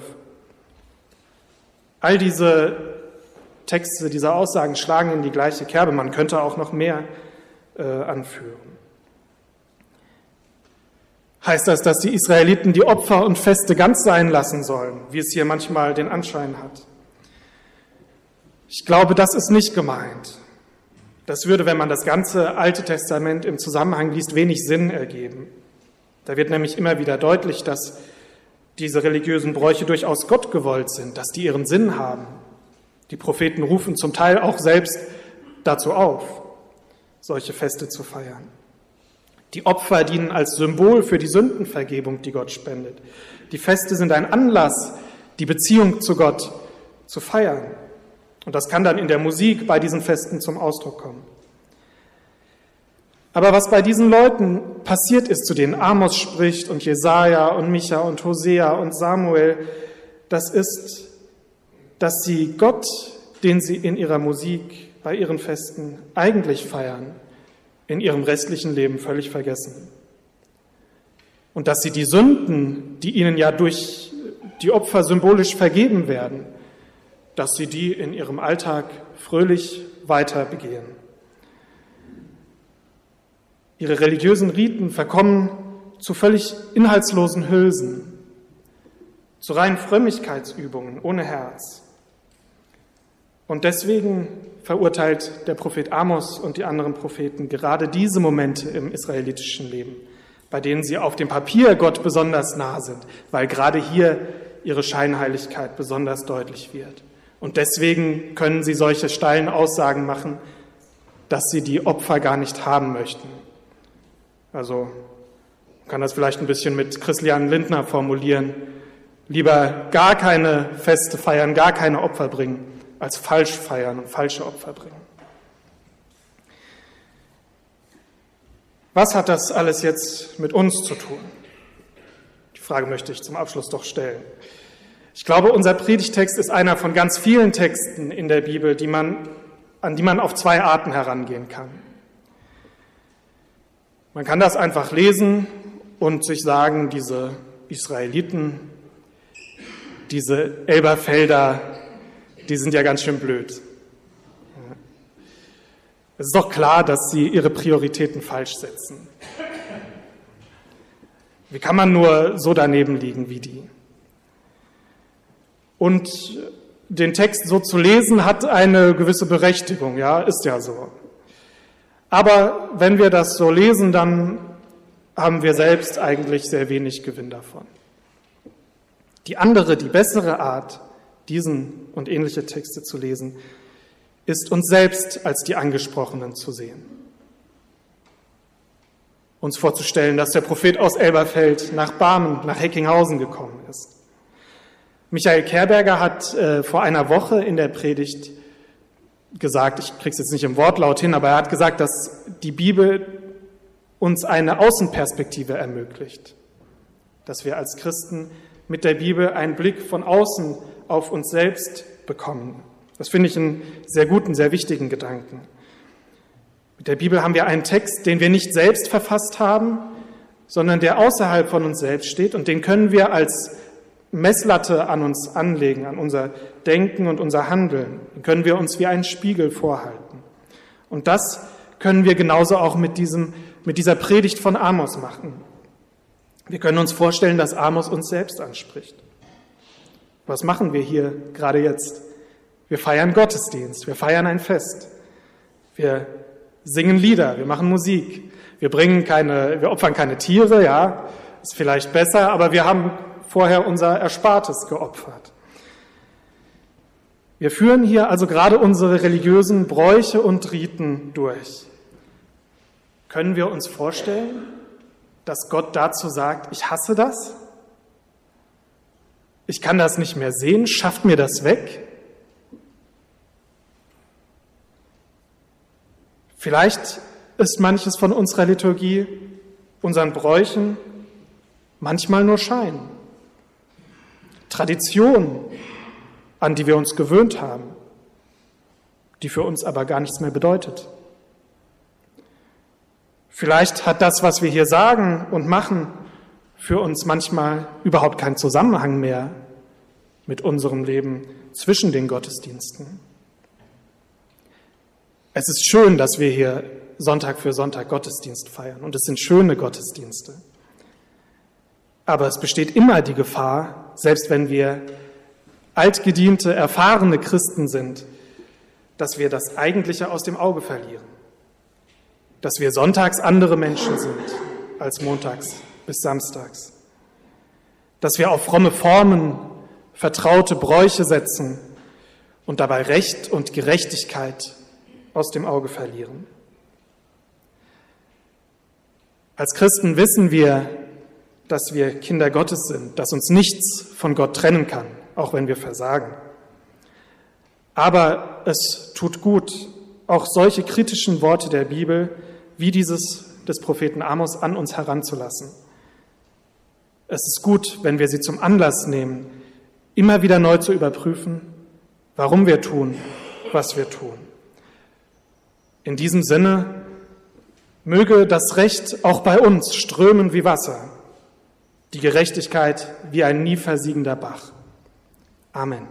All diese Texte, diese Aussagen schlagen in die gleiche Kerbe. Man könnte auch noch mehr äh, anführen. Heißt das, dass die Israeliten die Opfer und Feste ganz sein lassen sollen, wie es hier manchmal den Anschein hat? Ich glaube, das ist nicht gemeint. Das würde, wenn man das ganze Alte Testament im Zusammenhang liest, wenig Sinn ergeben. Da wird nämlich immer wieder deutlich, dass diese religiösen Bräuche durchaus Gott gewollt sind, dass die ihren Sinn haben. Die Propheten rufen zum Teil auch selbst dazu auf, solche Feste zu feiern. Die Opfer dienen als Symbol für die Sündenvergebung, die Gott spendet. Die Feste sind ein Anlass, die Beziehung zu Gott zu feiern. Und das kann dann in der Musik bei diesen Festen zum Ausdruck kommen. Aber was bei diesen Leuten passiert ist, zu denen Amos spricht und Jesaja und Micha und Hosea und Samuel, das ist, dass sie Gott, den sie in ihrer Musik bei ihren Festen eigentlich feiern, in ihrem restlichen Leben völlig vergessen. Und dass sie die Sünden, die ihnen ja durch die Opfer symbolisch vergeben werden, dass sie die in ihrem Alltag fröhlich weiter begehen. Ihre religiösen Riten verkommen zu völlig inhaltslosen Hülsen, zu reinen Frömmigkeitsübungen ohne Herz. Und deswegen verurteilt der Prophet Amos und die anderen Propheten gerade diese Momente im israelitischen Leben, bei denen sie auf dem Papier Gott besonders nah sind, weil gerade hier ihre Scheinheiligkeit besonders deutlich wird. Und deswegen können sie solche steilen Aussagen machen, dass sie die Opfer gar nicht haben möchten. Also man kann das vielleicht ein bisschen mit Christian Lindner formulieren. Lieber gar keine Feste feiern, gar keine Opfer bringen, als falsch feiern und falsche Opfer bringen. Was hat das alles jetzt mit uns zu tun? Die Frage möchte ich zum Abschluss doch stellen. Ich glaube, unser Predigtext ist einer von ganz vielen Texten in der Bibel, die man, an die man auf zwei Arten herangehen kann. Man kann das einfach lesen und sich sagen, diese Israeliten, diese Elberfelder, die sind ja ganz schön blöd. Es ist doch klar, dass sie ihre Prioritäten falsch setzen. Wie kann man nur so daneben liegen wie die? Und den Text so zu lesen, hat eine gewisse Berechtigung, ja, ist ja so. Aber wenn wir das so lesen, dann haben wir selbst eigentlich sehr wenig Gewinn davon. Die andere, die bessere Art, diesen und ähnliche Texte zu lesen, ist uns selbst als die Angesprochenen zu sehen. Uns vorzustellen, dass der Prophet aus Elberfeld nach Barmen, nach Heckinghausen gekommen ist. Michael Kerberger hat äh, vor einer Woche in der Predigt gesagt, ich kriege es jetzt nicht im Wortlaut hin, aber er hat gesagt, dass die Bibel uns eine Außenperspektive ermöglicht, dass wir als Christen mit der Bibel einen Blick von außen auf uns selbst bekommen. Das finde ich einen sehr guten, sehr wichtigen Gedanken. Mit der Bibel haben wir einen Text, den wir nicht selbst verfasst haben, sondern der außerhalb von uns selbst steht, und den können wir als Messlatte an uns anlegen, an unser Denken und unser Handeln. Den können wir uns wie einen Spiegel vorhalten. Und das können wir genauso auch mit diesem, mit dieser Predigt von Amos machen. Wir können uns vorstellen, dass Amos uns selbst anspricht. Was machen wir hier gerade jetzt? Wir feiern Gottesdienst, wir feiern ein Fest. Wir singen Lieder, wir machen Musik. Wir bringen keine, wir opfern keine Tiere, ja, ist vielleicht besser, aber wir haben vorher unser Erspartes geopfert. Wir führen hier also gerade unsere religiösen Bräuche und Riten durch. Können wir uns vorstellen, dass Gott dazu sagt, ich hasse das? Ich kann das nicht mehr sehen, schafft mir das weg? Vielleicht ist manches von unserer Liturgie, unseren Bräuchen, manchmal nur Schein. Tradition, an die wir uns gewöhnt haben, die für uns aber gar nichts mehr bedeutet. Vielleicht hat das, was wir hier sagen und machen, für uns manchmal überhaupt keinen Zusammenhang mehr mit unserem Leben zwischen den Gottesdiensten. Es ist schön, dass wir hier Sonntag für Sonntag Gottesdienst feiern, und es sind schöne Gottesdienste. Aber es besteht immer die Gefahr, selbst wenn wir altgediente, erfahrene Christen sind, dass wir das Eigentliche aus dem Auge verlieren. Dass wir sonntags andere Menschen sind als montags bis samstags. Dass wir auf fromme Formen, vertraute Bräuche setzen und dabei Recht und Gerechtigkeit aus dem Auge verlieren. Als Christen wissen wir, dass wir Kinder Gottes sind, dass uns nichts von Gott trennen kann, auch wenn wir versagen. Aber es tut gut, auch solche kritischen Worte der Bibel wie dieses des Propheten Amos an uns heranzulassen. Es ist gut, wenn wir sie zum Anlass nehmen, immer wieder neu zu überprüfen, warum wir tun, was wir tun. In diesem Sinne möge das Recht auch bei uns strömen wie Wasser, die Gerechtigkeit wie ein nie versiegender Bach. Amen.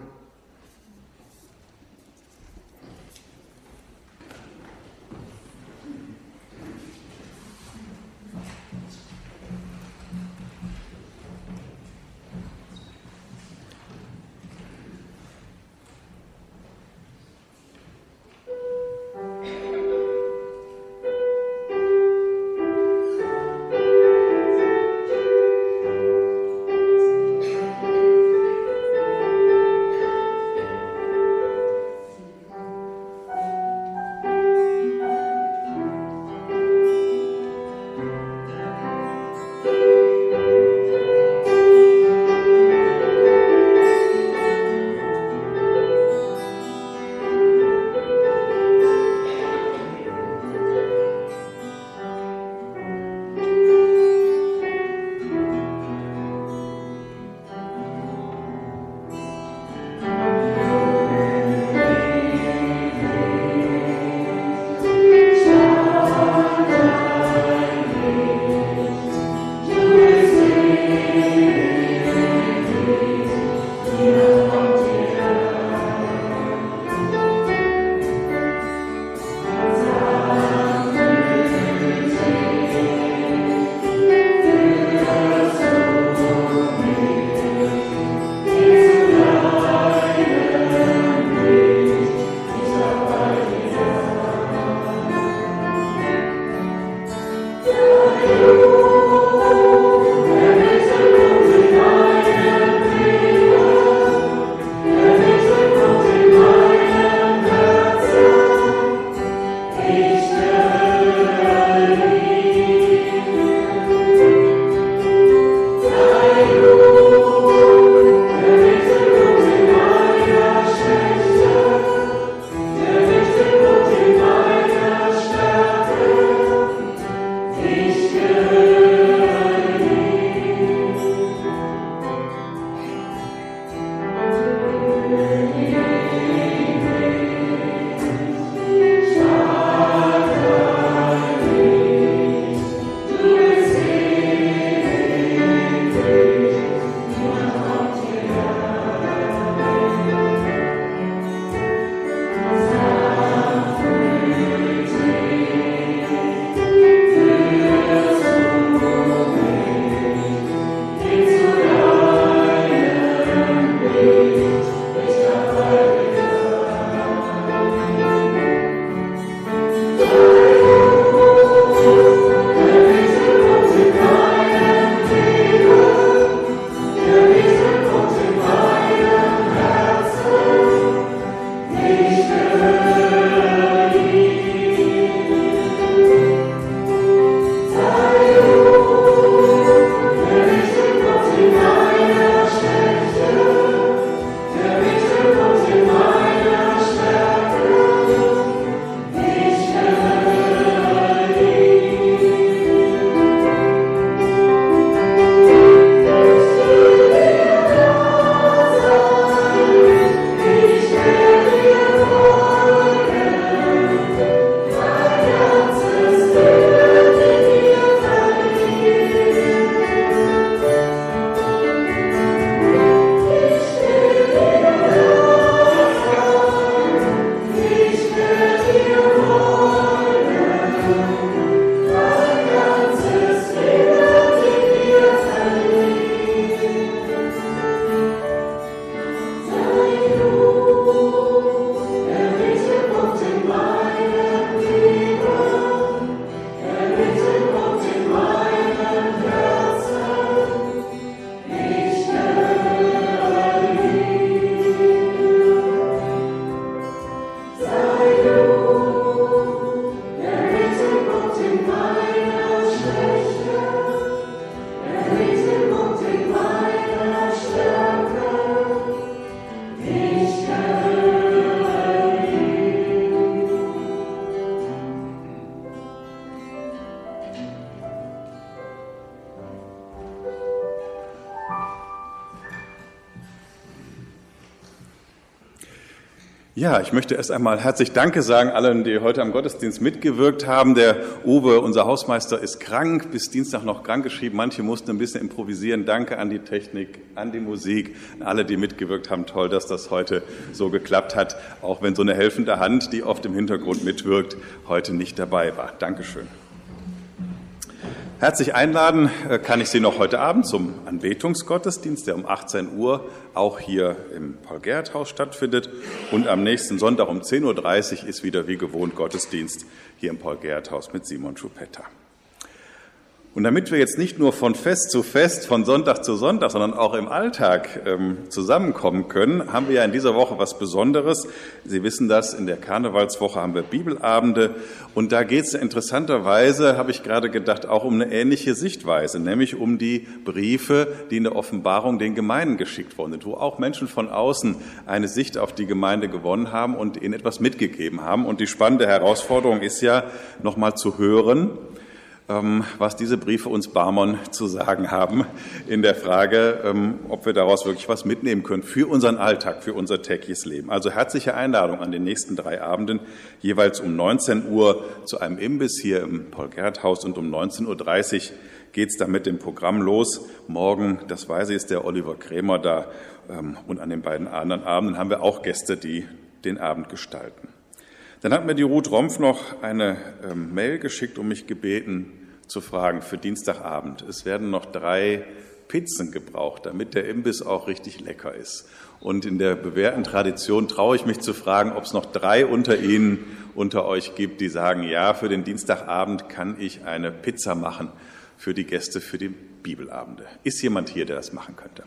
Ja, ich möchte erst einmal herzlich Danke sagen allen, die heute am Gottesdienst mitgewirkt haben. Der Uwe, unser Hausmeister, ist krank, bis Dienstag noch krankgeschrieben. Manche mussten ein bisschen improvisieren. Danke an die Technik, an die Musik, an alle, die mitgewirkt haben. Toll, dass das heute so geklappt hat, auch wenn so eine helfende Hand, die oft im Hintergrund mitwirkt, heute nicht dabei war. Dankeschön. Herzlich einladen kann ich Sie noch heute Abend zum Anbetungsgottesdienst, der um achtzehn Uhr auch hier im Paul-Gerhardt-Haus stattfindet. Und am nächsten Sonntag um zehn Uhr dreißig ist wieder wie gewohnt Gottesdienst hier im Paul-Gerhardt-Haus mit Simon Schupetta. Und damit wir jetzt nicht nur von Fest zu Fest, von Sonntag zu Sonntag, sondern auch im Alltag ähm, zusammenkommen können, haben wir ja in dieser Woche was Besonderes. Sie wissen das, in der Karnevalswoche haben wir Bibelabende und da geht es interessanterweise, habe ich gerade gedacht, auch um eine ähnliche Sichtweise, nämlich um die Briefe, die in der Offenbarung den Gemeinden geschickt worden sind, wo auch Menschen von außen eine Sicht auf die Gemeinde gewonnen haben und ihnen etwas mitgegeben haben. Und die spannende Herausforderung ist ja, nochmal zu hören, was diese Briefe uns Barmon zu sagen haben in der Frage, ob wir daraus wirklich was mitnehmen können für unseren Alltag, für unser tägliches Leben. Also herzliche Einladung an den nächsten drei Abenden, jeweils um neunzehn Uhr zu einem Imbiss hier im Paul-Gerhardt-Haus und um neunzehn Uhr dreißig geht es dann mit dem Programm los. Morgen, das weiß ich, ist der Oliver Krämer da und an den beiden anderen Abenden haben wir auch Gäste, die den Abend gestalten. Dann hat mir die Ruth Rompf noch eine ähm, Mail geschickt und mich gebeten, zu fragen für Dienstagabend. Es werden noch drei Pizzen gebraucht, damit der Imbiss auch richtig lecker ist. Und in der bewährten Tradition traue ich mich zu fragen, ob es noch drei unter Ihnen, unter euch gibt, die sagen, ja, für den Dienstagabend kann ich eine Pizza machen für die Gäste, für die Bibelabende. Ist jemand hier, der das machen könnte?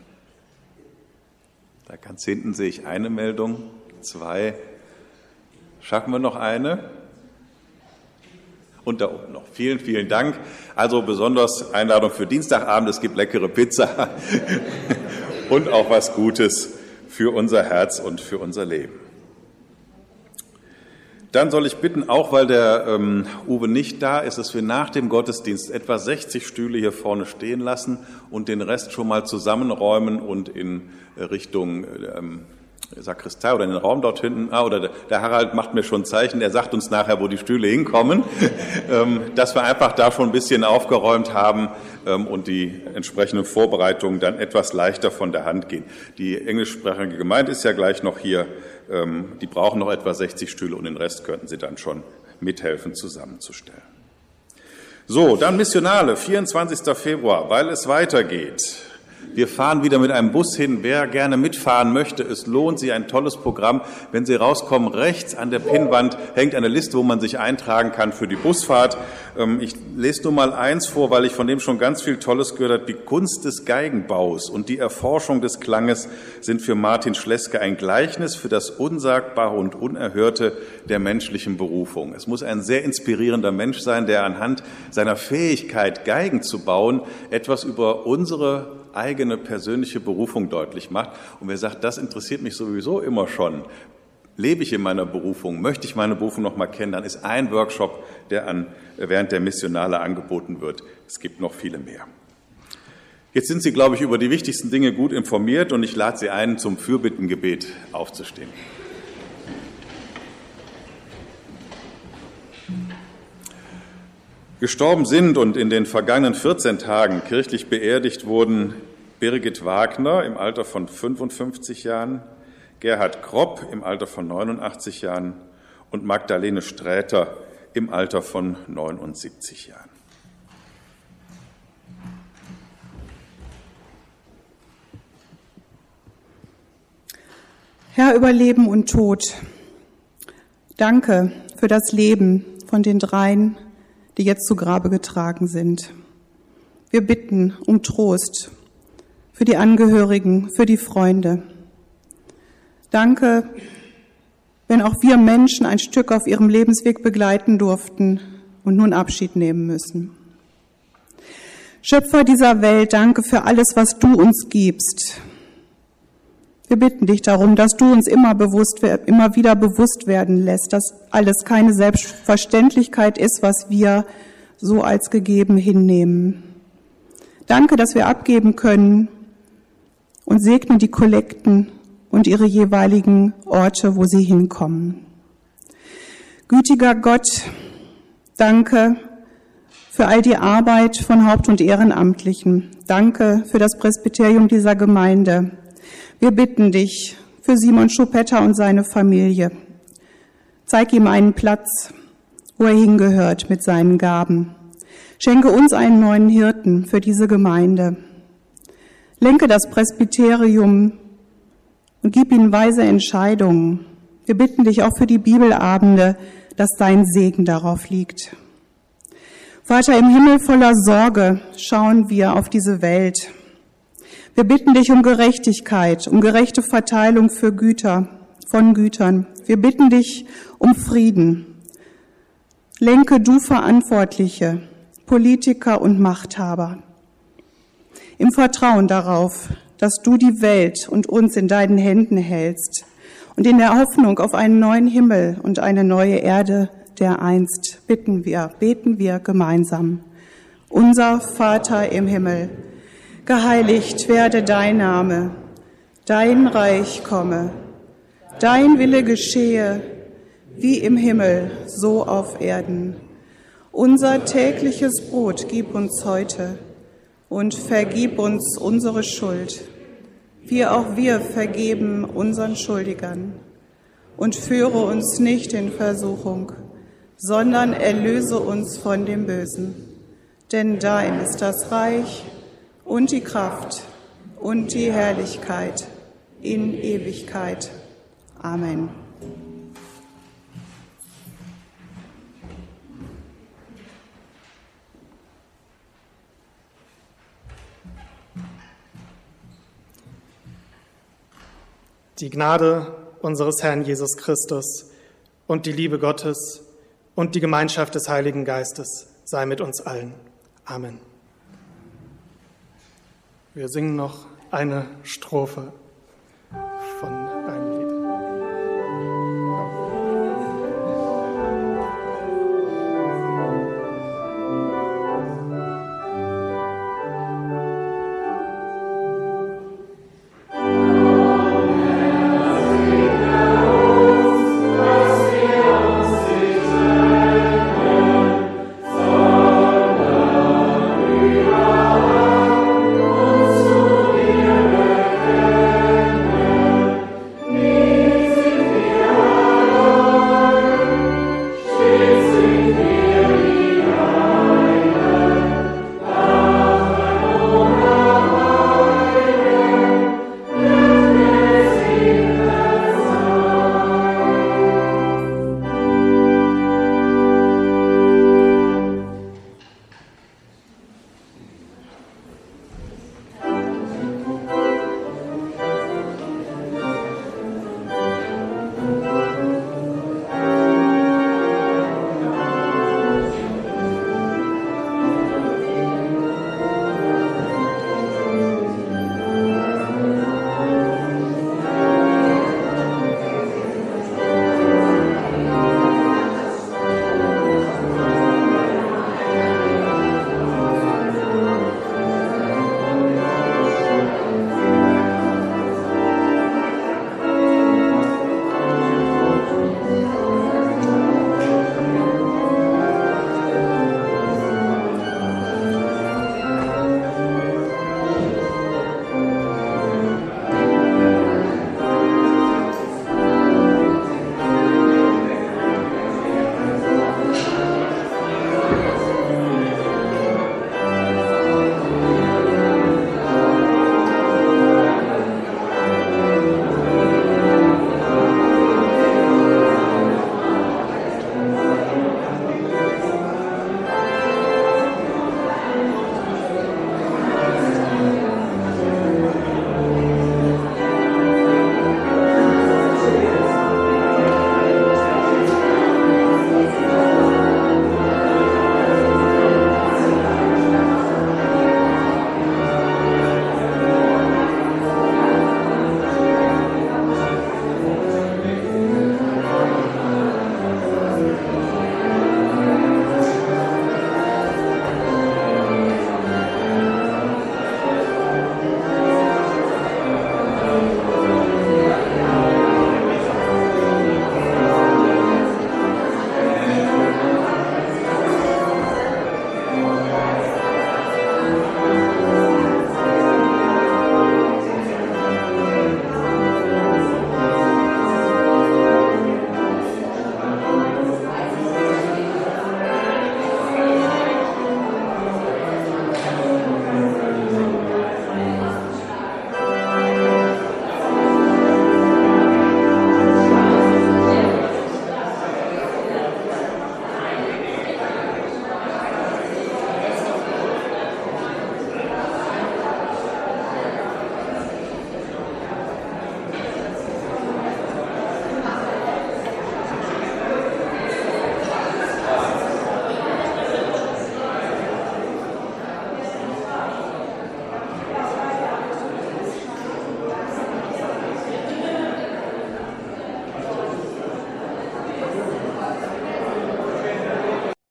Da ganz hinten sehe ich eine Meldung, zwei. Schaffen wir noch eine? Und da oben noch. Vielen, vielen Dank. Also besonders Einladung für Dienstagabend. Es gibt leckere Pizza und auch was Gutes für unser Herz und für unser Leben. Dann soll ich bitten, auch weil der ähm, Uwe nicht da ist, dass wir nach dem Gottesdienst etwa sechzig Stühle hier vorne stehen lassen und den Rest schon mal zusammenräumen und in Richtung ähm, Sakristei oder in den Raum dort hinten, ah, oder der Harald macht mir schon ein Zeichen, er sagt uns nachher, wo die Stühle hinkommen, ähm, dass wir einfach da schon ein bisschen aufgeräumt haben ähm, und die entsprechenden Vorbereitungen dann etwas leichter von der Hand gehen. Die englischsprachige Gemeinde ist ja gleich noch hier, ähm, die brauchen noch etwa sechzig Stühle und den Rest könnten sie dann schon mithelfen zusammenzustellen. So, dann Missionale, vierundzwanzigster Februar, weil es weitergeht. Wir fahren wieder mit einem Bus hin. Wer gerne mitfahren möchte, es lohnt sich, ein tolles Programm. Wenn Sie rauskommen, rechts an der Pinnwand hängt eine Liste, wo man sich eintragen kann für die Busfahrt. Ich lese nur mal eins vor, weil ich von dem schon ganz viel Tolles gehört habe. Die Kunst des Geigenbaus und die Erforschung des Klanges sind für Martin Schleske ein Gleichnis für das Unsagbare und Unerhörte der menschlichen Berufung. Es muss ein sehr inspirierender Mensch sein, der anhand seiner Fähigkeit, Geigen zu bauen, etwas über unsere eigene persönliche Berufung deutlich macht. Und wer sagt, das interessiert mich sowieso immer schon, lebe ich in meiner Berufung, möchte ich meine Berufung noch mal kennen, dann ist ein Workshop, der an, während der Missionale angeboten wird. Es gibt noch viele mehr. Jetzt sind Sie, glaube ich, über die wichtigsten Dinge gut informiert und ich lade Sie ein, zum Fürbittengebet aufzustehen. Gestorben sind und in den vergangenen vierzehn Tagen kirchlich beerdigt wurden Birgit Wagner im Alter von fünfundfünfzig Jahren, Gerhard Kropp im Alter von neunundachtzig Jahren und Magdalene Sträter im Alter von neunundsiebzig Jahren. Herr über Leben und Tod, danke für das Leben von den dreien, die jetzt zu Grabe getragen sind. Wir bitten um Trost für die Angehörigen, für die Freunde. Danke, wenn auch wir Menschen ein Stück auf ihrem Lebensweg begleiten durften und nun Abschied nehmen müssen. Schöpfer dieser Welt, danke für alles, was du uns gibst. Wir bitten dich darum, dass du uns immer bewusst, immer wieder bewusst werden lässt, dass alles keine Selbstverständlichkeit ist, was wir so als gegeben hinnehmen. Danke, dass wir abgeben können und segne die Kollekten und ihre jeweiligen Orte, wo sie hinkommen. Gütiger Gott, danke für all die Arbeit von Haupt- und Ehrenamtlichen. Danke für das Presbyterium dieser Gemeinde. Wir bitten dich für Simon Schuppetter und seine Familie. Zeig ihm einen Platz, wo er hingehört mit seinen Gaben. Schenke uns einen neuen Hirten für diese Gemeinde. Lenke das Presbyterium und gib ihnen weise Entscheidungen. Wir bitten dich auch für die Bibelabende, dass dein Segen darauf liegt. Vater im Himmel, voller Sorge schauen wir auf diese Welt. Wir bitten dich um Gerechtigkeit, um gerechte Verteilung für Güter, von Gütern. Wir bitten dich um Frieden. Lenke du Verantwortliche, Politiker und Machthaber. Im Vertrauen darauf, dass du die Welt und uns in deinen Händen hältst und in der Hoffnung auf einen neuen Himmel und eine neue Erde dereinst, bitten wir, beten wir gemeinsam. Unser Vater im Himmel, geheiligt werde dein Name, dein Reich komme, dein Wille geschehe, wie im Himmel, so auf Erden. Unser tägliches Brot gib uns heute und vergib uns unsere Schuld, wie auch wir vergeben unseren Schuldigern. Und führe uns nicht in Versuchung, sondern erlöse uns von dem Bösen. Denn dein ist das Reich und die Kraft und die Herrlichkeit in Ewigkeit. Amen. Die Gnade unseres Herrn Jesus Christus und die Liebe Gottes und die Gemeinschaft des Heiligen Geistes sei mit uns allen. Amen. Wir singen noch eine Strophe von